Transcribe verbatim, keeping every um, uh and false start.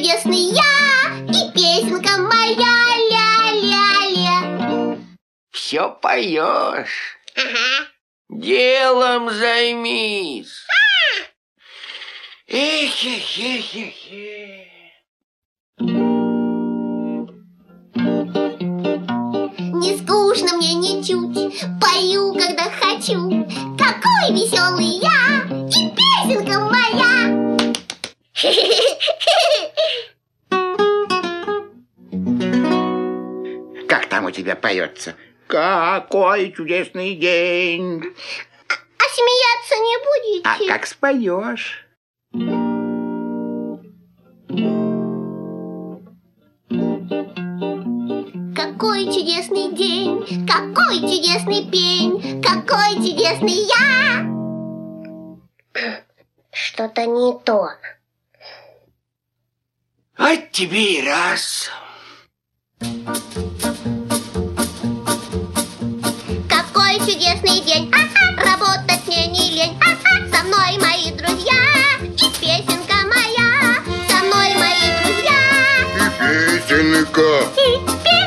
чудесный я, и песенка моя ля-ля-ля. Все поешь. Ага. Делом займись. Эх, эх, эх, эх, эх. Не скучно мне ничуть, пою, когда хочу. Какой веселый я, и песенка моя. Как там у тебя поется? Какой чудесный день. А, а смеяться не будете? А как споешь? Какой чудесный день, какой чудесный пень, какой чудесный я. Что-то не то. Вот тебе и раз. Какой чудесный день, а-а, работать мне не лень, а-а, со мной мои друзья, и песенка моя, со мной мои друзья. И песенка. И песенка.